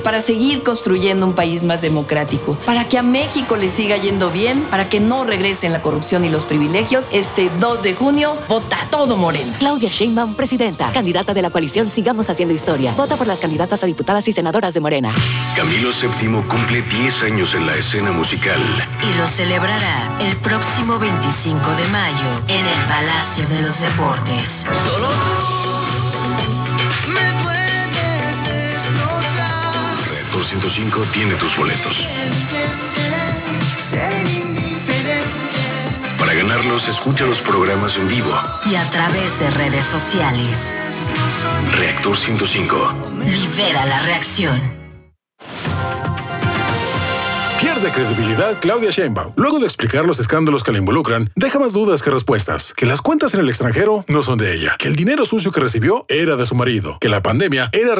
para seguir construyendo un país más democrático, para que a México le siga yendo bien, para que no regresen la corrupción y los privilegios. Este 2 de junio, vota todo Morena. Claudia Sheinbaum, presidenta, candidata de la coalición Sigamos Haciendo Historia. Vota por las candidatas a diputadas y senadoras de Morena. Camilo VII cumple 10 años en la escena musical. Y lo celebrará el próximo 25 de mayo en el Palacio de los Deportes. Solo tú me puedes destrozar. Reactor 105 tiene tus boletos. Ser indiferente. Para ganarlos, escucha los programas en vivo. Y a través de redes sociales. Reactor 105. Libera la reacción. Pierde credibilidad Claudia Sheinbaum. Luego de explicar los escándalos que la involucran, deja más dudas que respuestas. Que las cuentas en el extranjero no son de ella. Que el dinero sucio que recibió era de su marido. Que la pandemia era